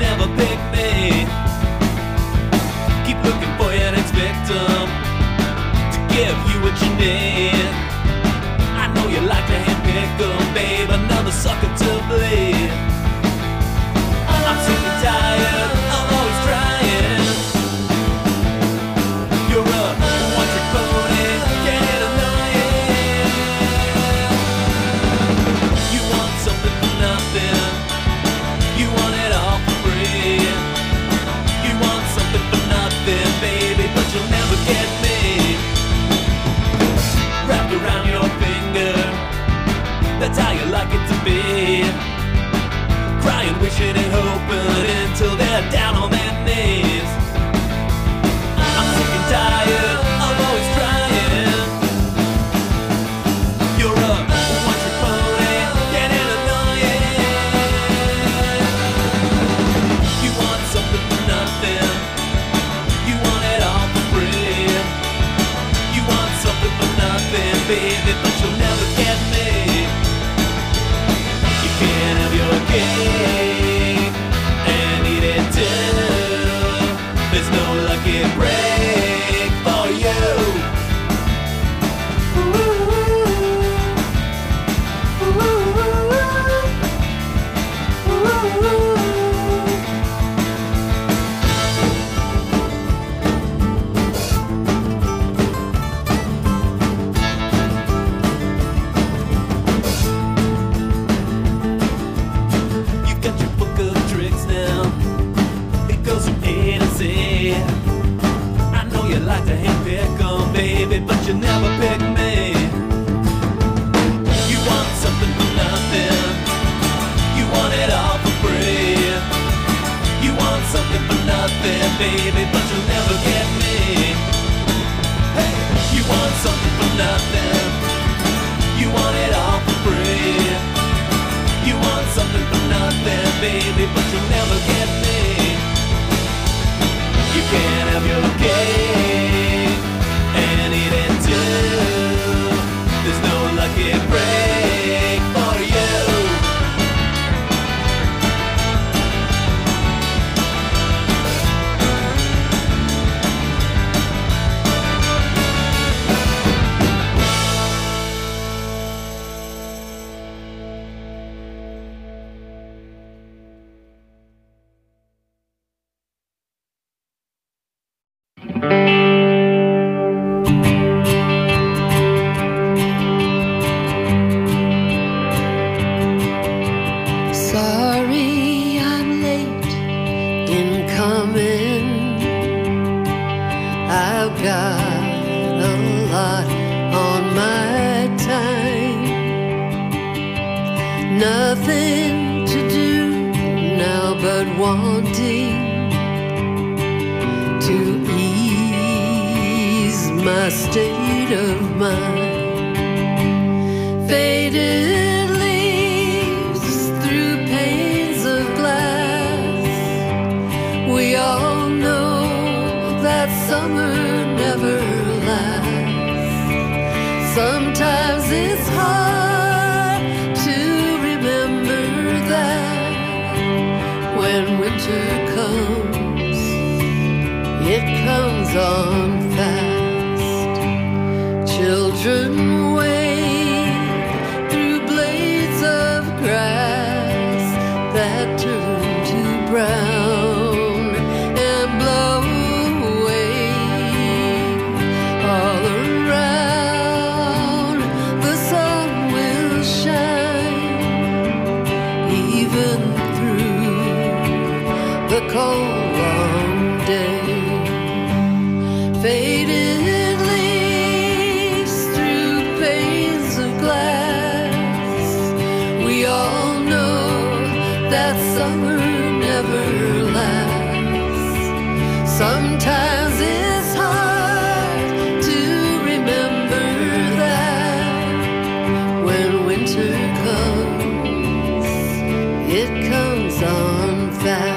never pick me. Keep looking for your next victim to give you what you need. I know you like to handpick them, babe, another sucker to bleed. I'm sick and tired of always trying. You're a one-trick pony, get it annoying. You want something for nothing, you want it all for free. You want something for nothing, baby, but you'll never get me. Wrapped around your finger, that's how you like it to be. Crying, wishing and hoping until they're down on their knees. I'm sick and tired of always trying. You're a one-trick pony, getting annoying. You want something for nothing, you want it all for free. You want something for nothing, baby, but you'll never get me. You can't have your cake and eat it too. There's no lucky break for you. You got your book of tricks now, it goes from A to Z. I know you like to handpick them, baby, but you never pick me. You want something for nothing, you want it all for free. You want something for nothing, baby, but you'll never get me. Hey, you want something for nothing, you want it all for free. You want something for nothing, baby, but you'll never get me. You can't have your cake and eat it too. There's no lucky break for you. Sorry I'm late in coming. I've got a lot on my time. Nothing to do now but wanting to ease my state of mind. Faded leaves through panes of glass. We all know that summer never lasts. Sometimes it's hard to remember that when winter comes, it comes on fast. Children wade through blades of grass that turn to brown and blow away. All around the sun will shine, even through the cold long day. Faded leaves through panes of glass. We all know that summer never lasts. Sometimes it's hard to remember that when winter comes, it comes on fast.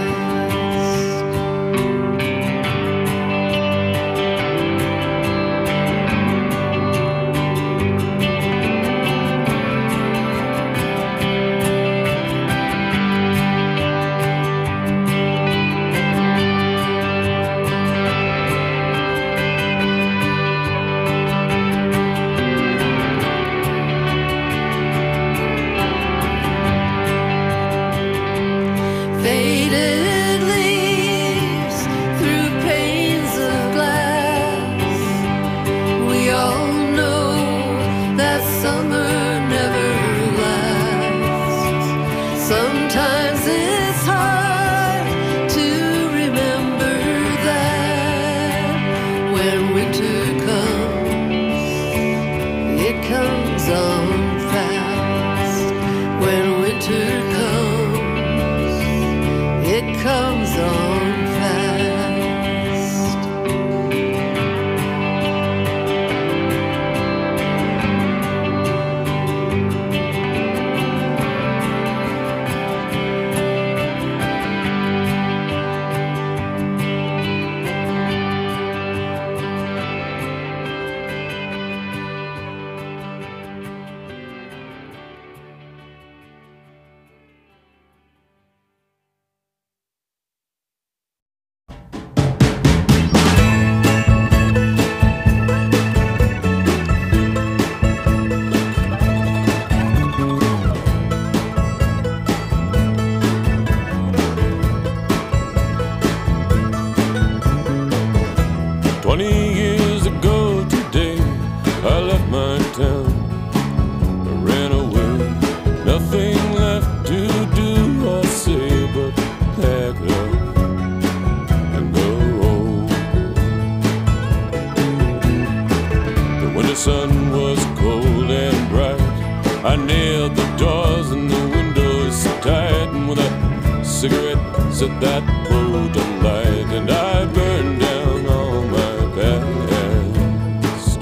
I nailed the doors and the windows tight, and with a cigarette set that road alight, and I burned down all my past.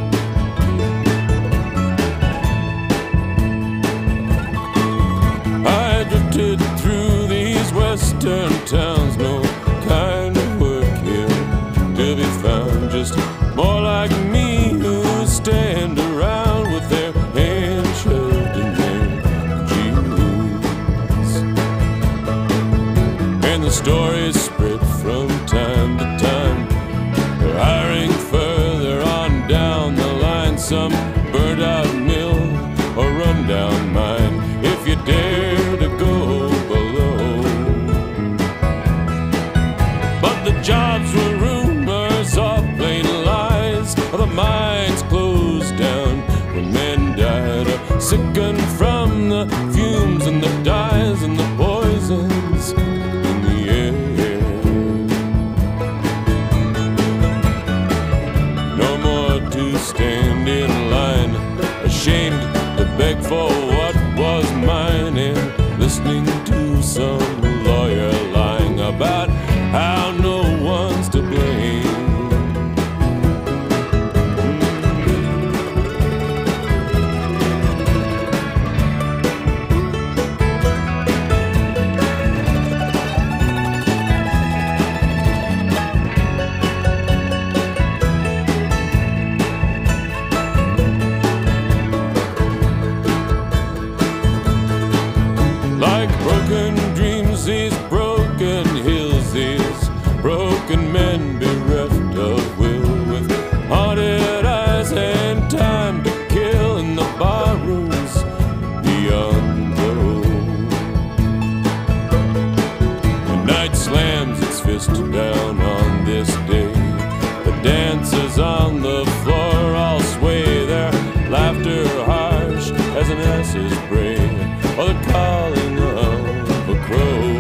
I drifted through these western towns, no kind of work here to be found, just more like me who stand around with their hands shoved in their jeans. And the stories spread from time to time, they're hiring further on down the line, some burnt out mill or run down mine, if you dare to go below. But the jobs were rumors or plain lies, or the mines closed down when men died, or sickened from the fumes and the dyes and the poisons in the air. No more to stand in line, ashamed to beg for what was mine, and listening to some lawyer lying about how no one's to blame. Like broken dreams, these broken hills, these broken men bereft of will, with haunted eyes and time to kill in the bar rooms beyond the road. The night slams its fist down on this day, the dancers on the floor all sway, their laughter harsh as an ass's bray, or the calling of a crow.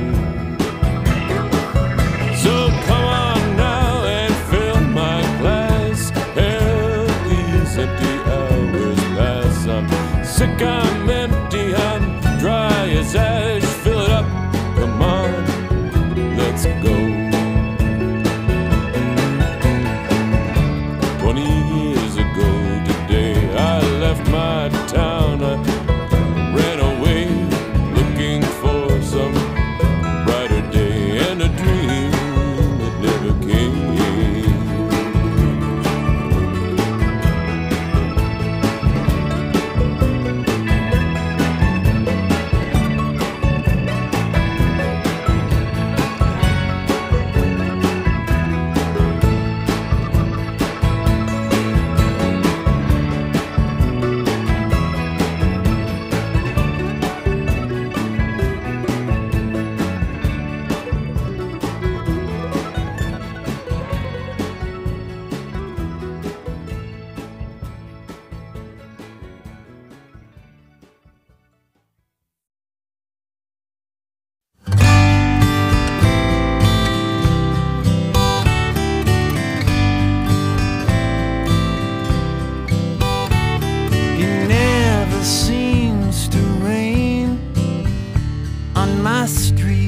So come on now and fill my glass, ere these empty hours pass. I'm sick, I'm empty, I'm dry as ash. Fill it up, come on, let's go. 20 years ago today, I left my town, I ran away looking for some brighter day, and a dream that never came. It never seems to rain on my street.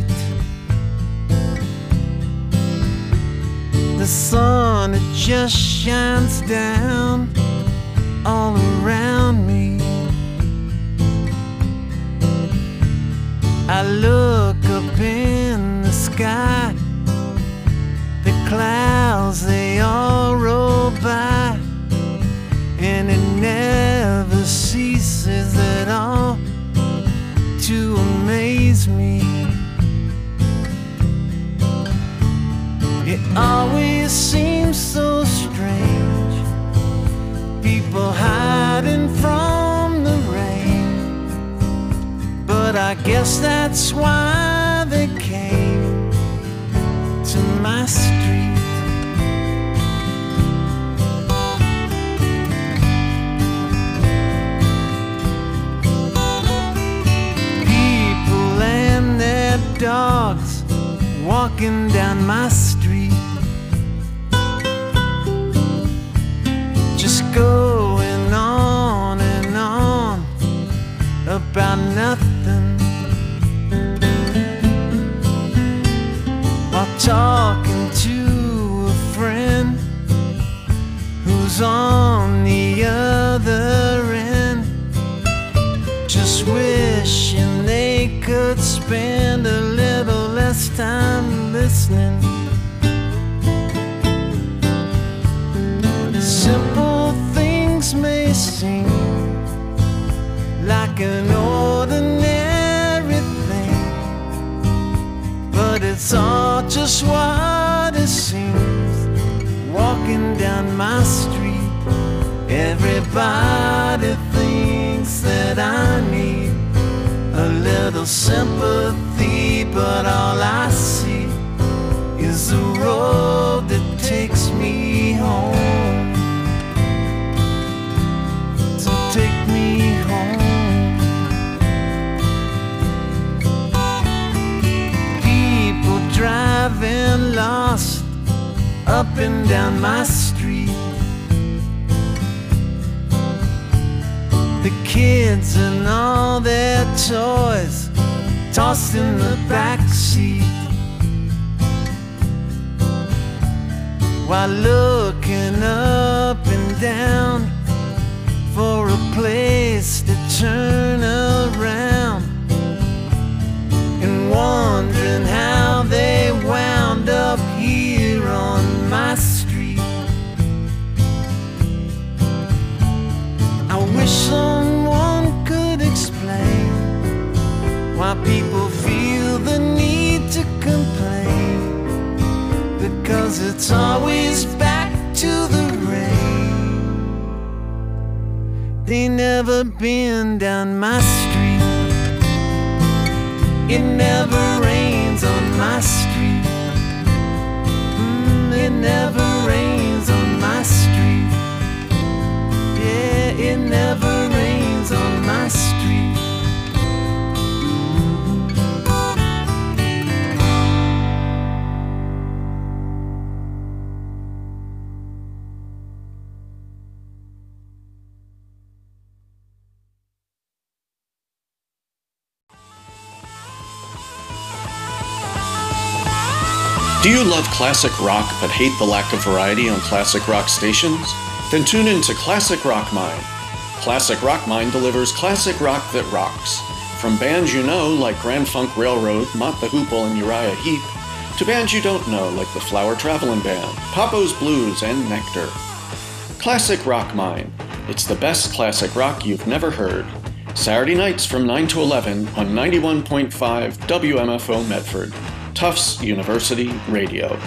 The sun, it just shines down all around me. I look up in the sky, the clouds, they all roll by, and it never ceases at all to amaze me. It always seems so strange, people hiding from the rain, but I guess that's why they came to my street. People and their dogs walking down my street, just going on and on talking to a friend who's on the other end, just wishing they could spend a little less time listening. Simple things may seem like an ordinary thing, but it's all just what it seems. Walking down my street, everybody thinks that I need a little sympathy, but all I see is the road that takes me home. So take me home. People driving lost up and down my street. The kids and all their toys tossed in the back seat, while looking up and down for a place to turn around, and wondering how they wound up here on my street. I wish someone could explain why people feel the need to complain, because it's always back to the rain. They never been down my street. It never rains on my street. It never rains on my street. Yeah, it never rains on my street. Do you love classic rock but hate the lack of variety on classic rock stations? Then tune in to Classic Rock Mine. Classic Rock Mine delivers classic rock that rocks. From bands you know like Grand Funk Railroad, Mott the Hoople, and Uriah Heep, to bands you don't know like the Flower Travelin' Band, Papo's Blues, and Nectar. Classic Rock Mine. It's the best classic rock you've never heard. Saturday nights from 9 to 11 on 91.5 WMFO Medford. Tufts University Radio.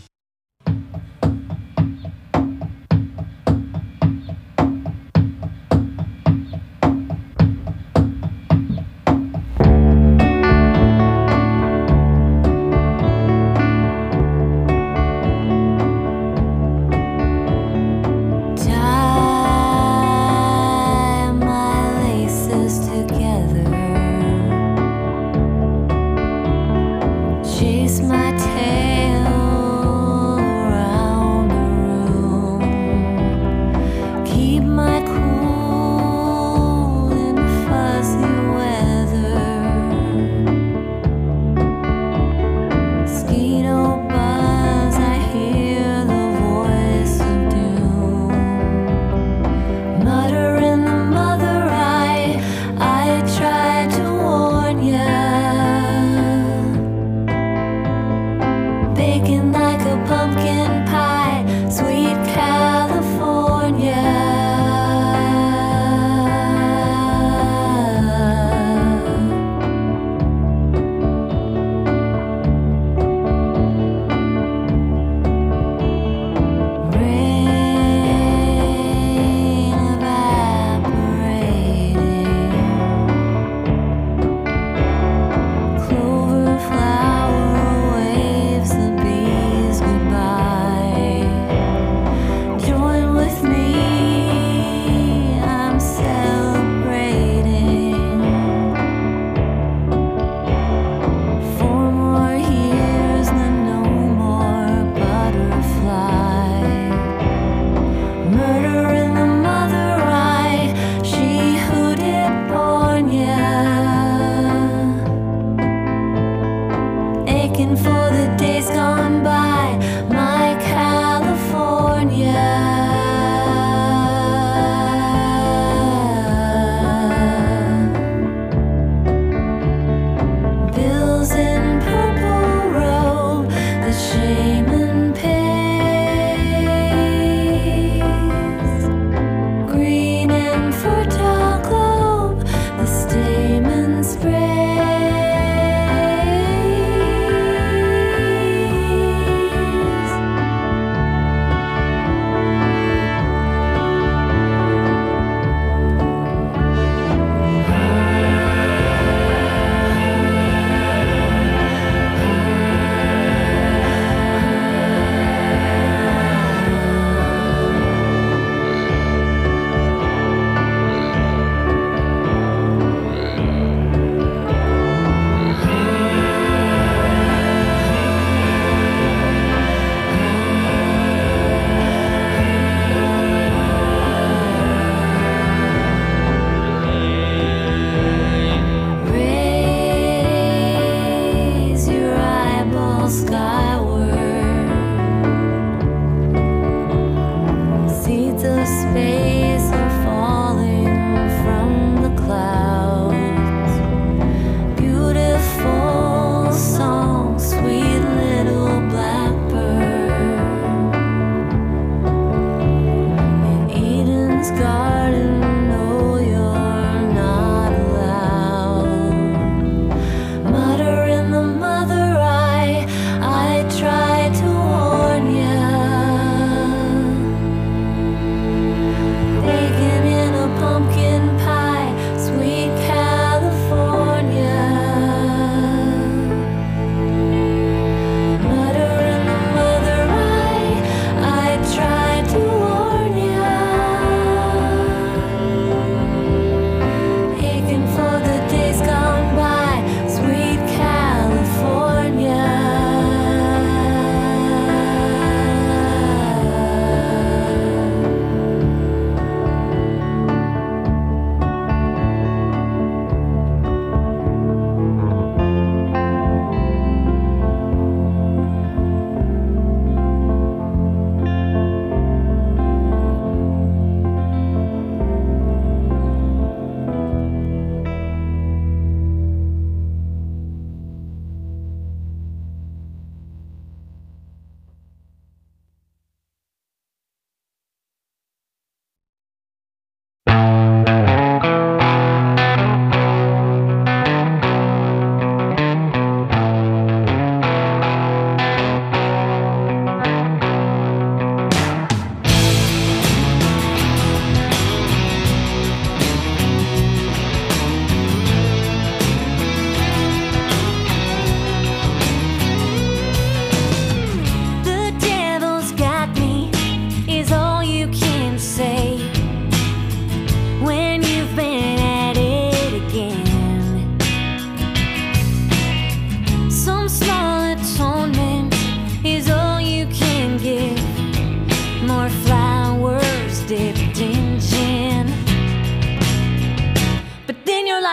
Chase my goodbye.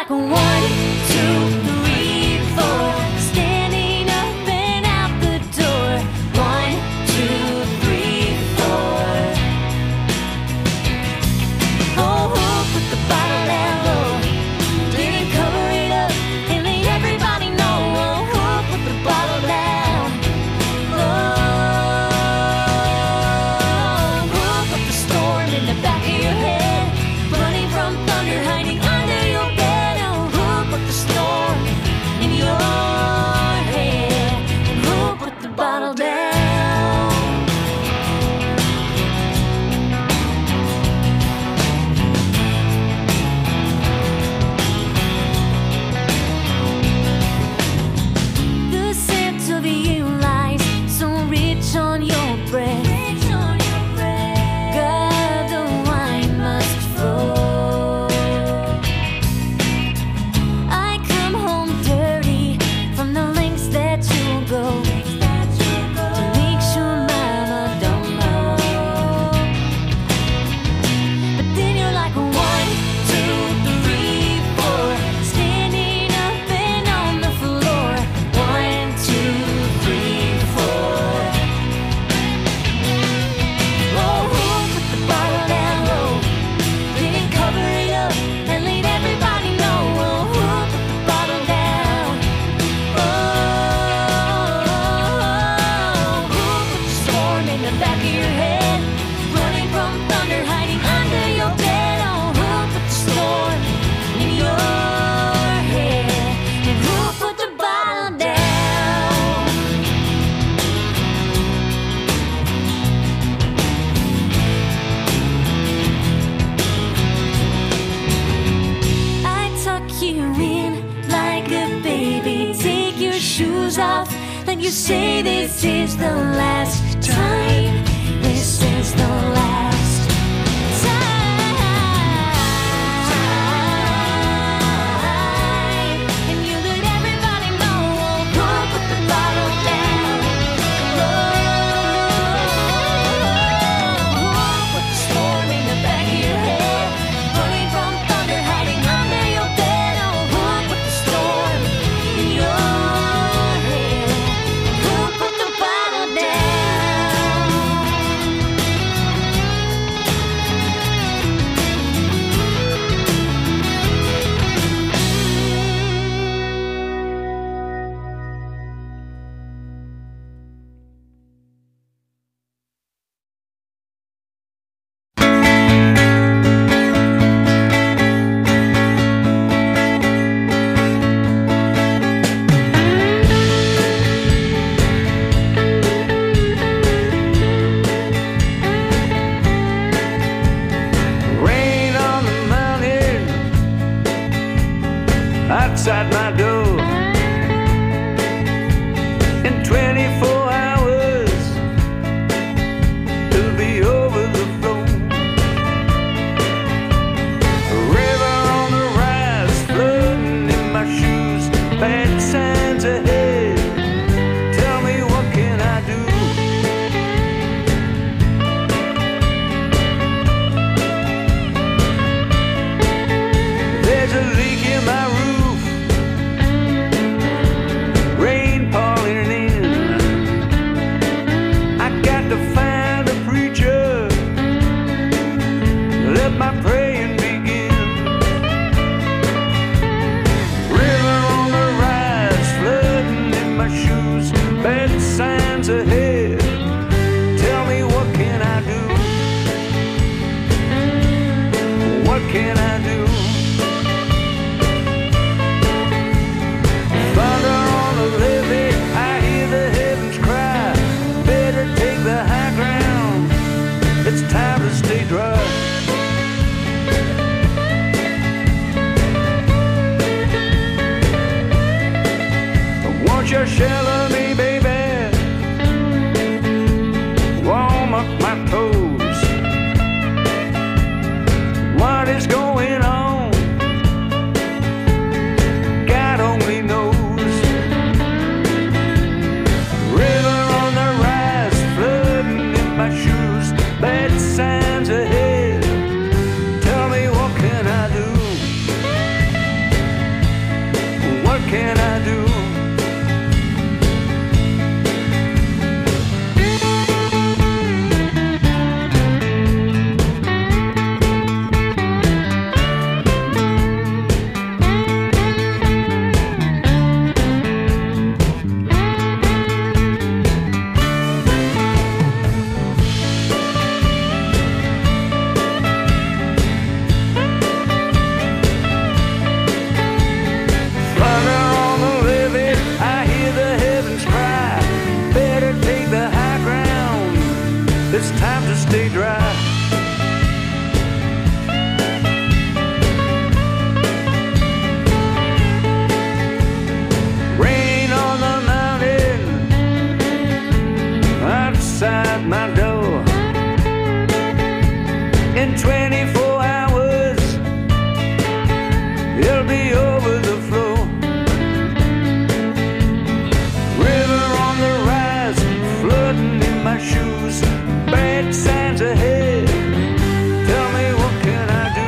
like a 1, 2, 3, 4, standing up and out the door. 1, 2, 3, 4. Oh, who put the bottle down low? Didn't cover it up and let everybody know. Oh, who put the bottle down low? Who put the storm in the back of your head? Running from thunder, hiding under your bed. Oh, who put the storm in your head? And who put the bottle down? The scent of you lies so rich on your breath. God, the wine must flow. I come home dirty from the lengths that you'll go to make sure mama don't know. But then you're like a 1, 2, 3, 4, standing up and on the floor. 1, 2, 3, 4. Oh, who put the bottle down low? Didn't cover it up and let everybody know. Oh, who put the bottle down? Oh, who put the storm in the back of your head? Running from thunder, hiding under your bed. Oh, who put the storm in your head? And who put the bottle down? I tuck you in like a baby. Take your shoes off, like you say this is the last time. This is the last time. And you let everybody know. Oh, who put the bottle down? Oh, who put the storm in the back of your head? Running from thunder, hiding under your bed. Oh, who put the storm in your head? Who put the bottle down? outside my door. In 24 hours, it'll be over the floor. River on the rise, flooding in my shoes. Bad signs ahead. Tell me, what can I do?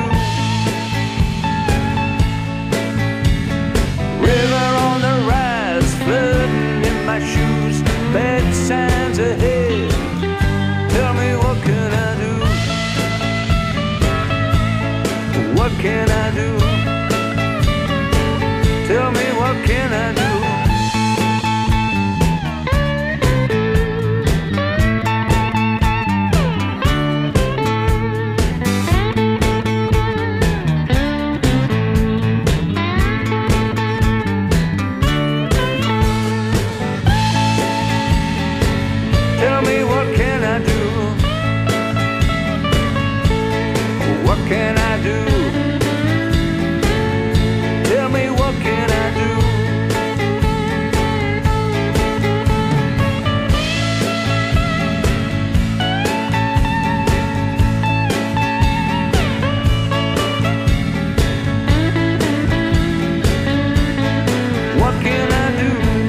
River on the rise, flooding in my shoes. Bad signs ahead. Tell me, what can I do? What can I do? Tell me, what can I do? Tell me, what can I do? What can I do? Tell me, what can I do? What can I do?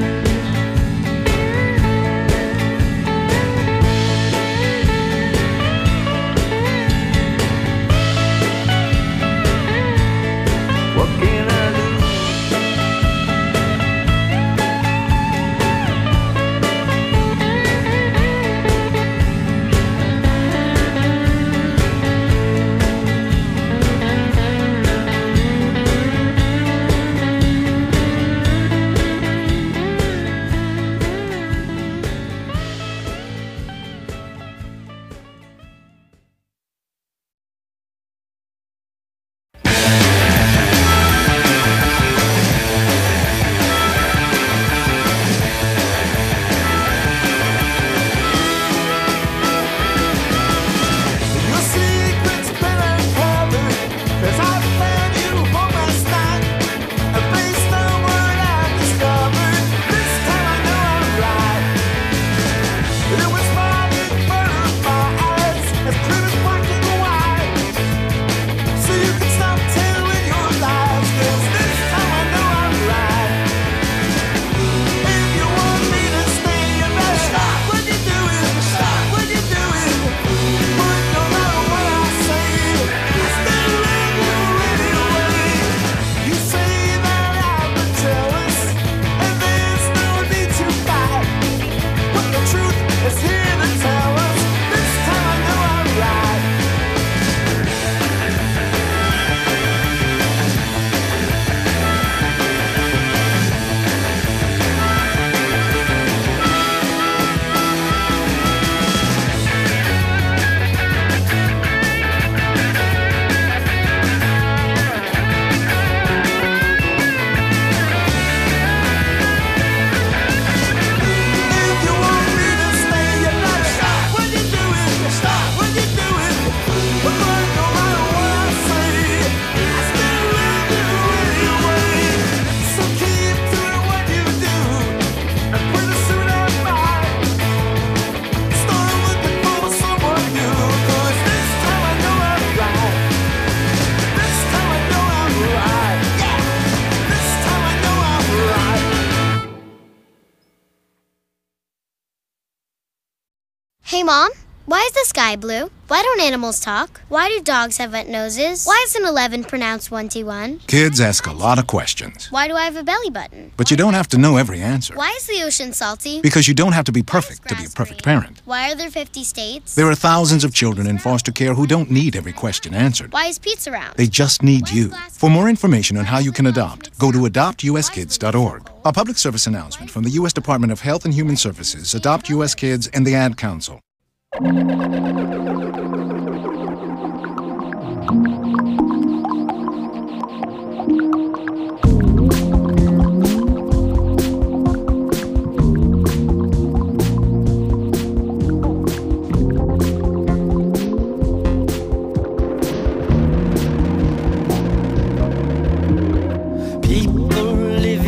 What can I do? Your secret's been uncovered, 'cause I found you home last night. And based on what I've discovered, this time I know I'm right. It was fine in front of my eyes, as clear as black and white. So you can stop telling your lies, 'cause this time I know I'm right. If you want me to stay, you better stop what you're doing. Stop what you're doing. But no matter what I say, I still love you anyway. You say that I've been jealous, and there's no need to fight. But the truth is here to tell us, this time I know I'm right. If you want me to stay, you better stop what you're doing. Stop what you're doing. But no matter what I say, I still love you anyway. So keep doing what you do, and pretty soon I'm fine. Start looking for someone new, 'cause this time I know I'm right. This time I know I'm right. Yeah. This time I know I'm right. Hey, Mom, why is the sky blue? Why don't animals talk? Why do dogs have wet noses? Why is an 11 pronounced 21? Kids ask a lot of questions, Why do I have a belly button? but you don't have to know every answer. Why is the ocean salty? Because you don't have to be perfect to be a perfect parent. Why are there 50 states? There are thousands of children in foster care who don't need every question answered. Why is pizza round? They just need you. For more information on how you can adopt, go to adoptuskids.org. A public service announcement from the U.S. Department of Health and Human Services, Adopt U.S. Kids, and the Ad Council.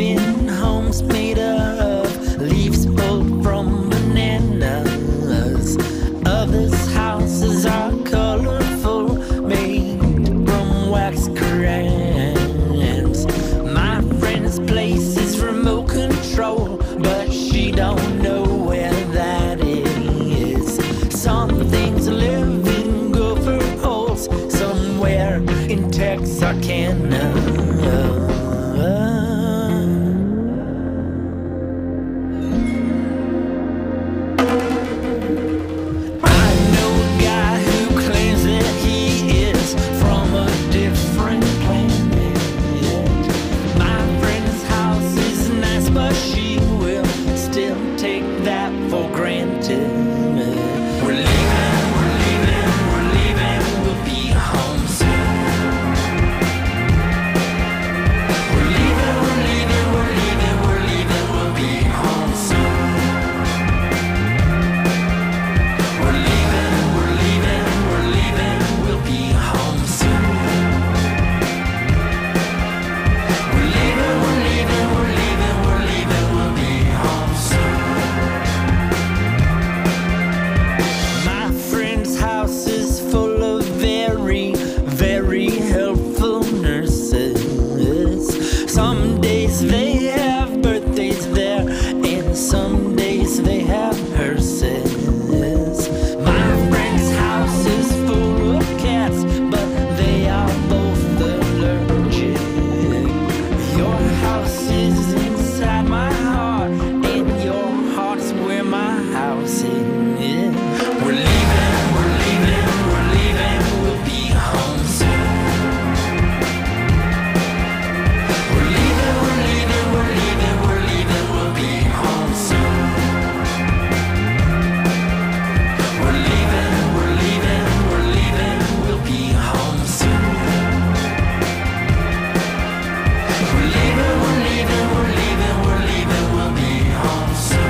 Leaves pulled from bananas. that for granted. We're leaving, we're leaving, we're leaving, we'll be home soon. We're leaving, we're leaving, we're leaving, we're leaving, we'll be home soon. We're leaving, we're leaving, we're leaving, we'll be home soon. We're leaving, we're leaving, we're leaving, we're leaving, we'll be home soon. My friend's house is full of very, very helpful nurses. Some days they have birthdays there, and some days they have hearses. My friend's house is full of cats, but they are both allergic. Your house is inside my heart, and your heart's where my house is. We're leaving, we're leaving, we're leaving, we'll be home soon. We're leaving, we're leaving, we're leaving, we're leaving, we'll be home soon. We're leaving, we're leaving, we're leaving, we'll be home soon. We're leaving, we're leaving, we're leaving, we're leaving, we'll be home soon.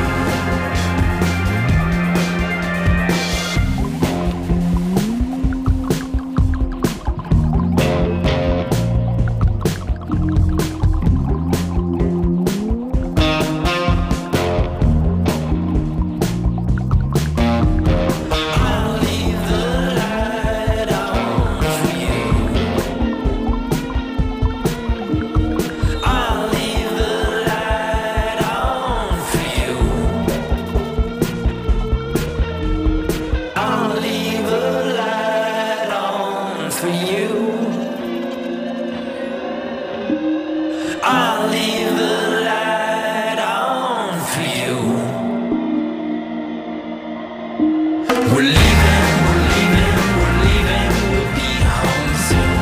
I'll leave the light on for you. I'll leave the light on for you. I'll leave the light on for you. I'll leave the light on for you. We're leaving, we're leaving, we're leaving, we'll be home soon.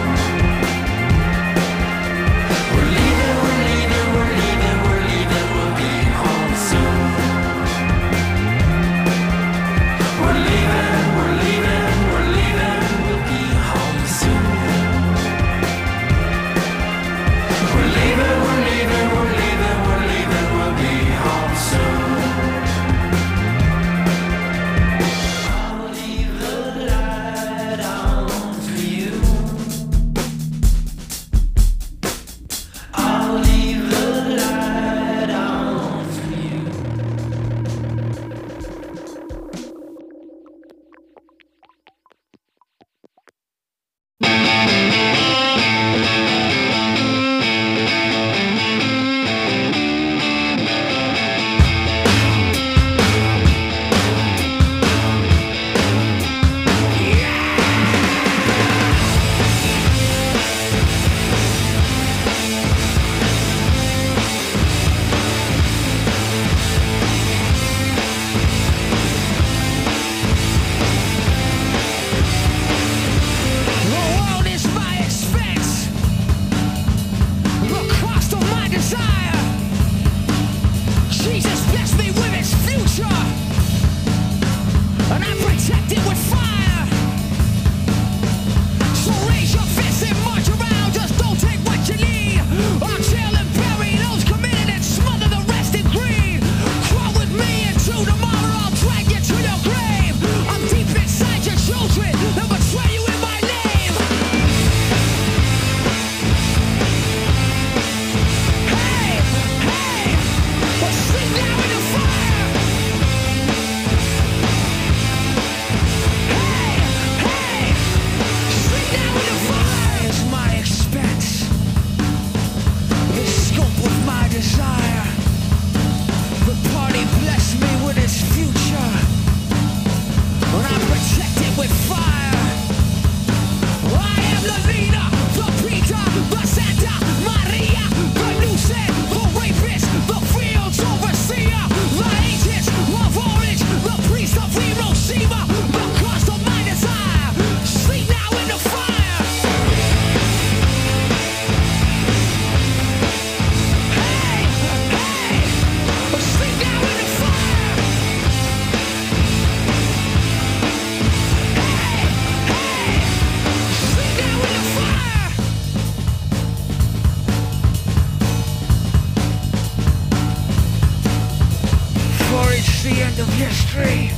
We're leaving, we're leaving, we're leaving, we're leaving, we'll be home soon. We're leaving, we're leaving, we're leaving, we'll be home soon. We're leaving, we're leaving, we're leaving, we're leaving, we'll be home soon. end of history.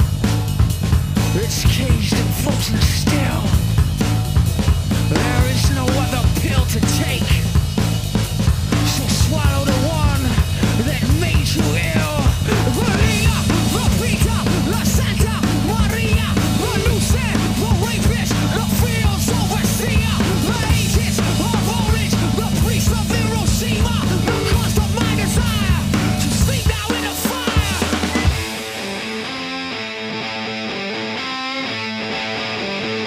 It's caged and frozen still. There is no other pill to take. So swallow the one that made you ill. Maria, the Vita, La Santa Maria, the Lucid, the rapist, the fields overseer, the agents of orange, the priest of Hiroshima, the cause of my desire to sleep now in the fire.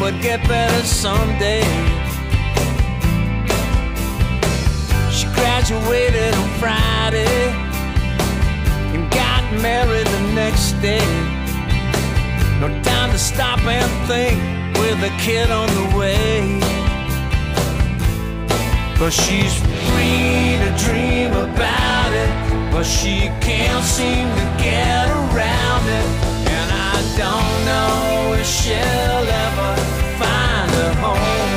would get better someday. She graduated on Friday and got married the next day. No time to stop and think with a kid on the way. But she's free to dream about it, but she can't seem to get around it. And I don't know if she'll ever find a home.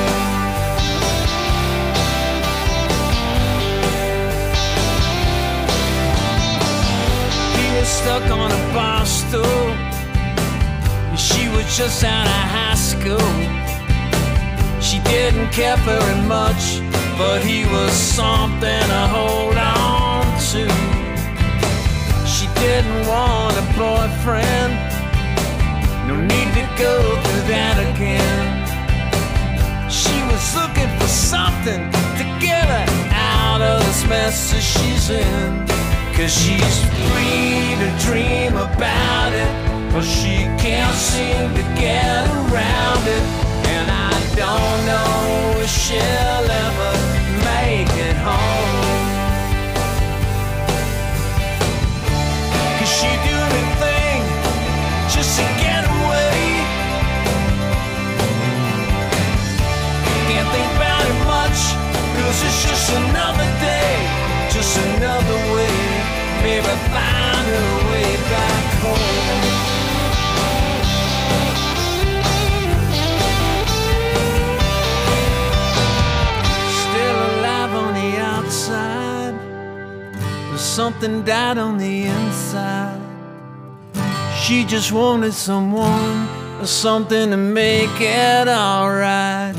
He was stuck on a bar stool. She was just out of high school. She didn't care very much, but he was something to hold on to. She didn't want a boyfriend. No need to go through that again. She was looking for something to get her out of this mess that she's in. 'Cause she's free to dream about it, but she can't seem to get around it. And I don't know if she'll ever make it home. 'Cause she'd do anything just to get away. Can't think about it much, 'cause it's just another day, just another way. Maybe find her way back home. Still alive on the outside, but something died on the inside. She just wanted someone or something to make it alright.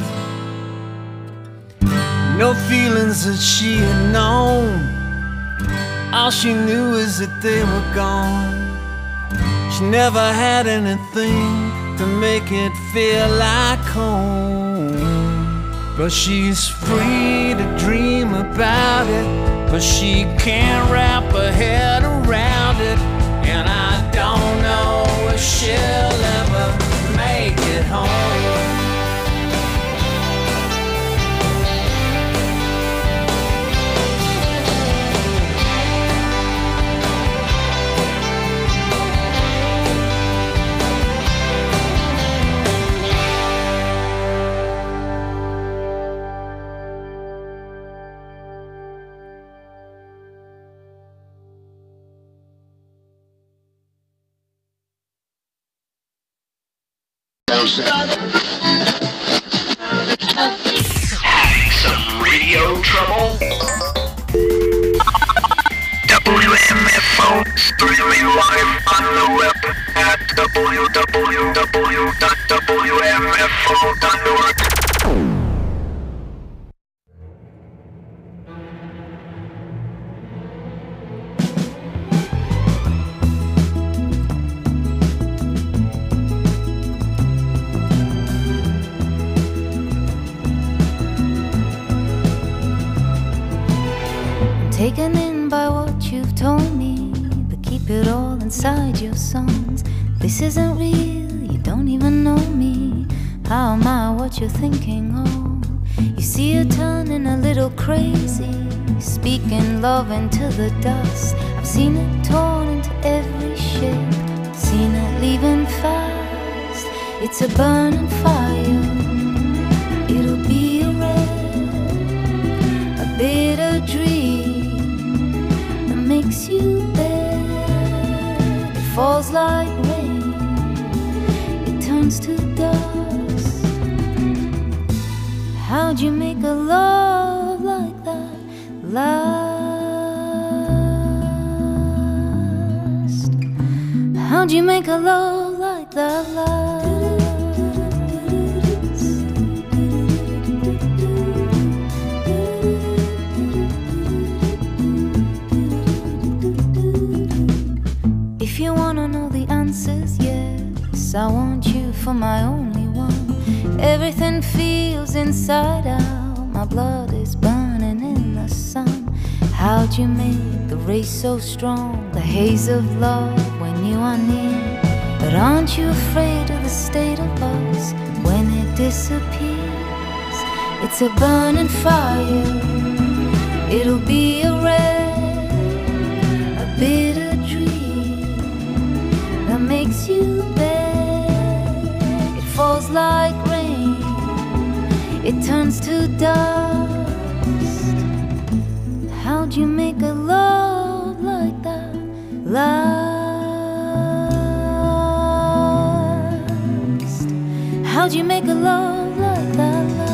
No feelings that she had known, all she knew is that they were gone. She never had anything to make it feel like home. But she's free to dream about it, but she can't wrap her head around it. And I don't know if she'll ever make it home. Having some radio trouble? WMFO streaming live on the web at www.wmfo.org. Taken in by what you've told me, but keep it all inside your songs. This isn't real, you don't even know me. How am I what you're thinking of? You see her turning a little crazy, speaking love into the dust. I've seen it torn into every shape, seen it leaving fast. It's a burning fire, it'll be a red, a bitter dream makes you bad. It falls like rain, it turns to dust. How'd you make a love like that last? How'd you make a love like that last? If you wanna know the answers, yes, I want you for my only one. Everything feels inside out, my blood is burning in the sun. How'd you make the race so strong, the haze of love when you are near? But aren't you afraid of the state of us when it disappears. It's a burning fire. It'll be a red, a bitter dream that makes you beg. It falls like rain. It turns to dust. How'd you make a love like that last? How'd you make a love like that last?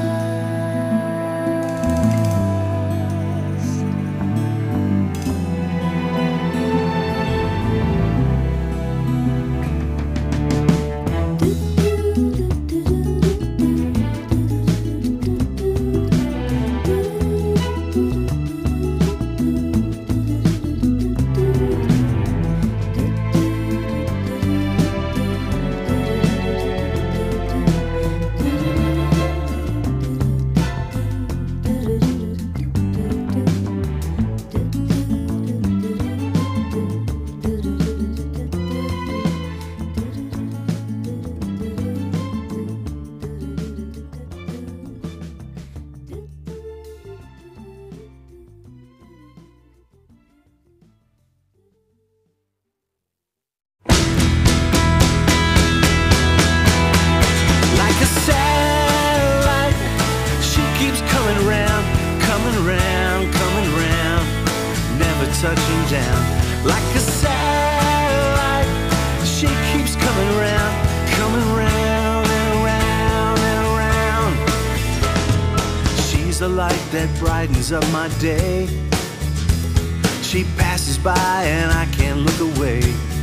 Touching down like a satellite. She keeps coming round, coming round and around and around. She's the light that brightens up my day. She passes by and I can't look away.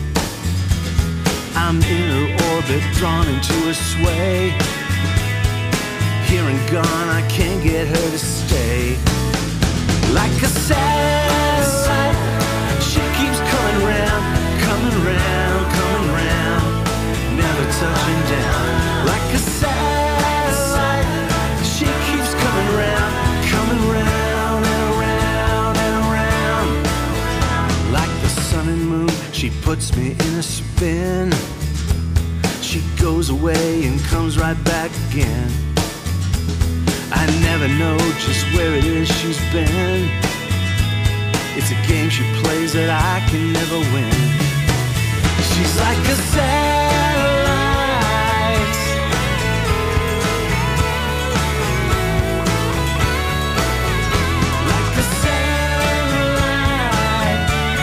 I'm in her orbit, drawn into her sway. Here and gone, I can't get her to stay. Like a satellite, she keeps coming round, coming round, coming round, never touching down. Like a satellite, she keeps coming round, coming round and around and around. Like the sun and moon, she puts me in a spin. She goes away and comes right back again. I never know just where it is she's been. It's a game she plays that I can never win. She's like a satellite. Like a satellite.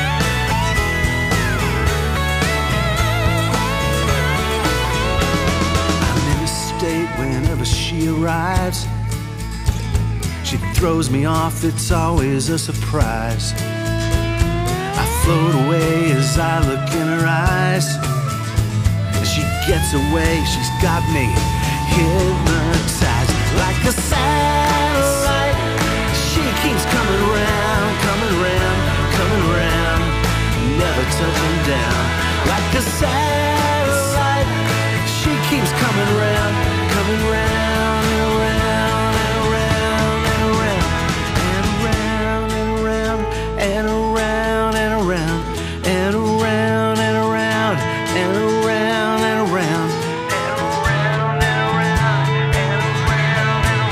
I'm in a state whenever she arrives. She throws me off, it's always a surprise. I float away as I look in her eyes. As she gets away, she's got me hypnotized. Like a satellite, she keeps coming round, coming round, coming round, never touching down. Like a satellite, she keeps coming round, coming round and around. And around and around and around and around and around and around and around and around and around and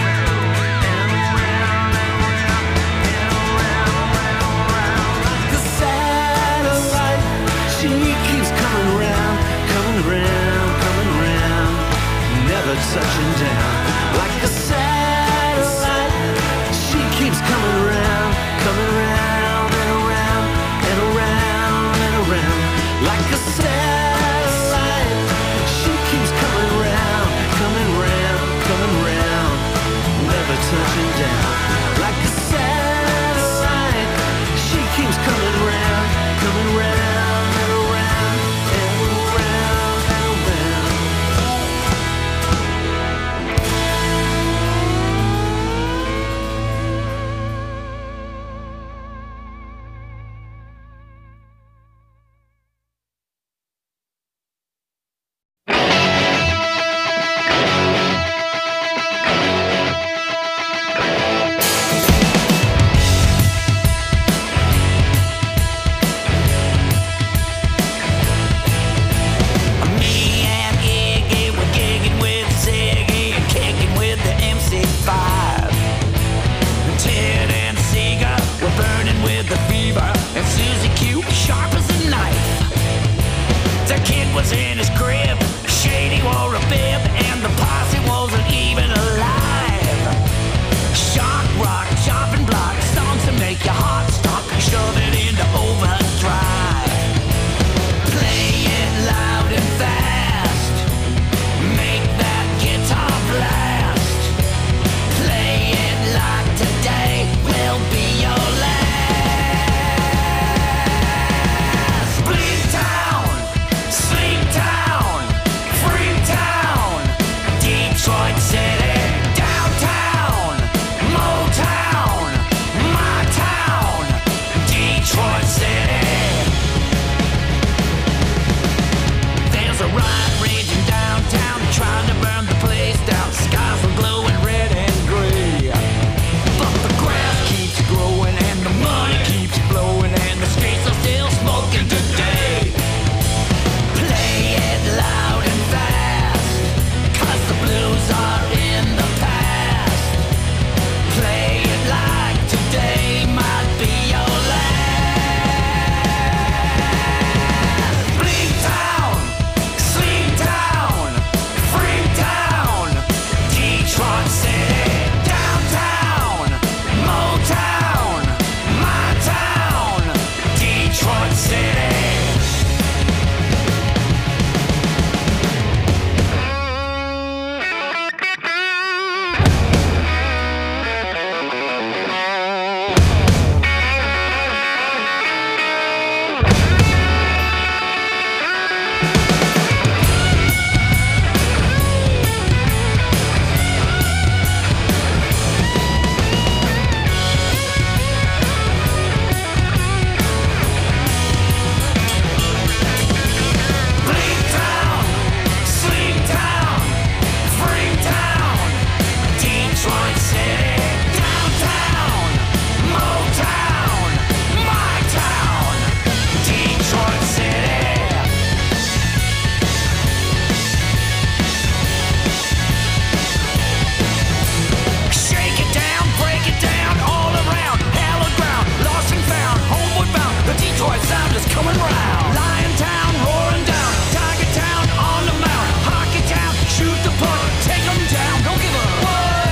around. Like a satellite, she keeps coming round, coming round, coming round, never touching down. Like a satellite, she keeps coming round, coming round. Like a satellite, she keeps coming round, coming round, coming round, never touching down. Like a satellite, she keeps coming round, coming round and around and around and around. his crib. Shady wore a bib, and the posse wasn't even alive. Shock rock, chopping block, songs that make your heart stop. Shove it into overdrive. Play it loud and fast. Make that guitar blast. Play it like today will be your last. Bleed town, sleep town, free town, Detroit City, downtown, Motown, my town, Detroit City. There's a riot raging downtown, trying to burn the place down. Skies are glowing red and gray, but the grass keeps growing and the money keeps flowing and the streets are still smoking today. Play it loud and fast, 'cause the blues are in the past. Play it like today might be your last. Bleed town, sleep town, free town, Detroit City, downtown, Motown, my town, Detroit City. Bleed town, sleep town, free town, Detroit City, downtown, Motown, my town, Detroit City. Shake it down, break it down, all around, hallowed ground, lost and found, homeward bound, the Detroit sound is coming round. Lion Town, roaring down, Tiger Town, on the mount, Hockey Town, shoot the puck, take 'em down, don't give a what.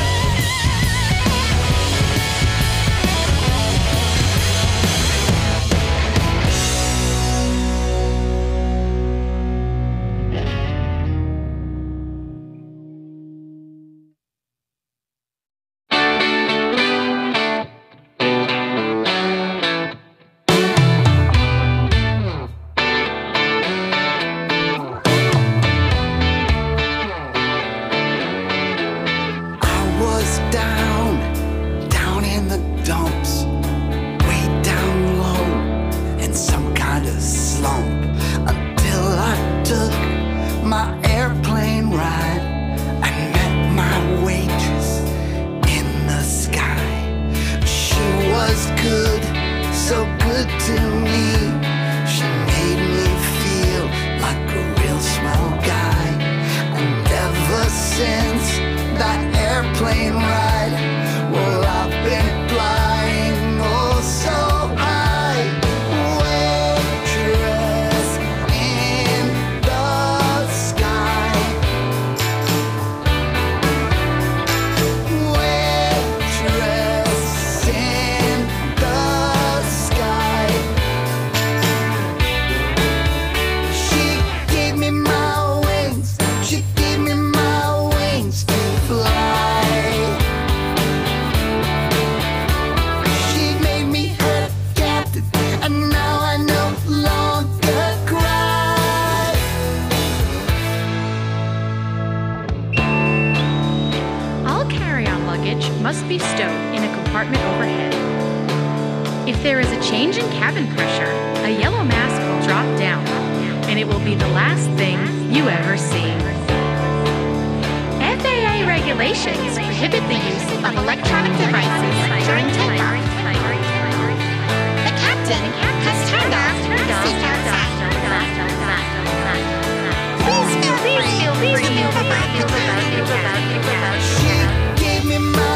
I was down in the dumps, way down low, in some kind of slump, until I took my airplane ride and met my waitress in the sky. She was good, so good to me. She made me feel like a real small guy. And ever since that airplane ride, well, I've been flying oh so high. Waitress in the sky. Waitress in the sky. She gave me my wings. She gave me my wings to fly. She made me her captain, and now I no longer cry. All carry-on luggage must be stowed in a compartment overhead. If there is a change in cabin pressure, a yellow mask will drop down, and it will be the last thing you ever see. FAA regulations prohibit the use of electronic devices during takeoff. The captain has turned off seatbelt sign. Please feel free to about your She gave me my